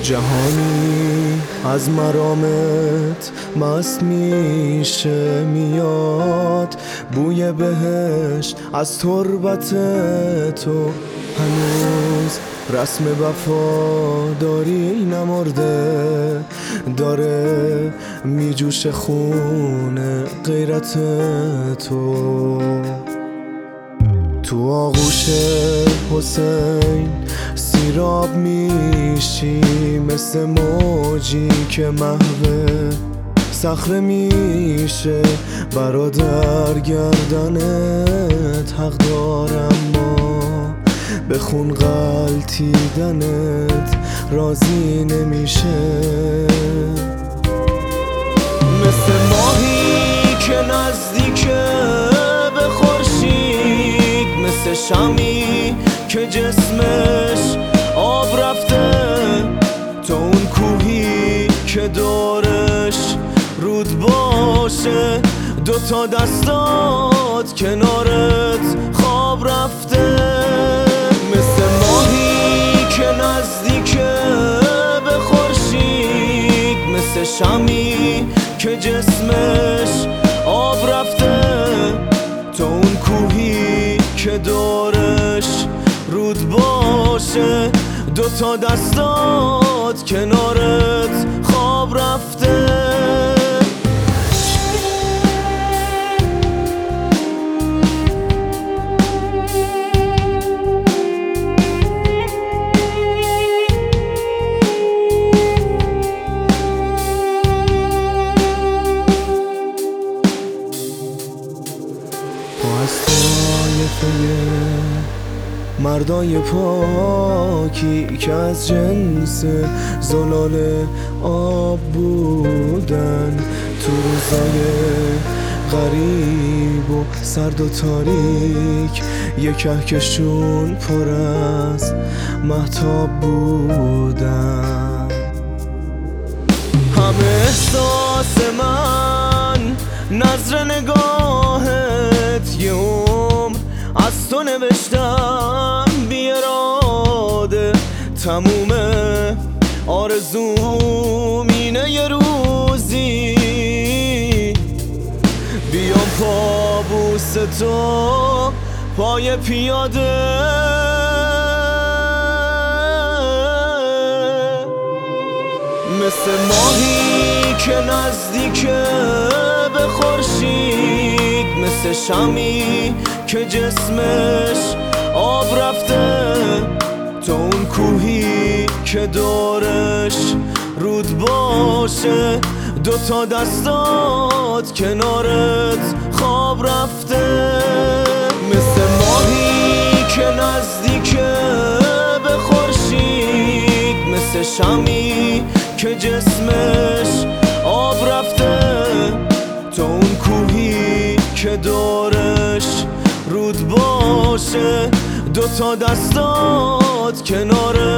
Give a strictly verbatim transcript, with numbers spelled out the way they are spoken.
جهانی از مرامت مست میشه میاد، بوی بهشت از تربت تو. هنوز رسم وفاداری نمرده، داره میجوش خون غیرت تو. تو آغوش حسین سیراب میشی، مثل موجی که محو صخره میشه. برادر گردنت حق دارم، ما به خون غلطیدنت راضی نمیشه. مثل ماهی که نزدیکه به خورشید، مثل شمی که جسمش آب رفته، تو اون کوهی که دورش رود باشه. دوتا دستات کنارت خواب رفته، مثل ماهی که نزدیکه به خورشید، مثل شمی که جسمش آب رفته، تو اون کوهی که دورش رود باشه. دوتا دستات کنارت خواب رفته. مردای پاکی که از جنس زلال آب بودن، تو روزای غریب و سرد و تاریک یک کهکشون پر از مهتاب بودن. همه احساس من نظر نگاهت، یه عمر از تو نوشتم بی اراده. تمومه آرزوم اینه یه روزی بیام پابوس تو پای پیاده. مثل ماهی که نزدیکه به خورشید، مثل شمی که جسمش آب رفته، تو اون کوهی که دورش رود باشه. دوتا دستات کنارت خواب رفته، مثل ماهی که نزدیکه به خورشید، مثل شمی که جسمش آب رفته، تو اون کوهی که دورش رود باشه. دوتا دستات کنارت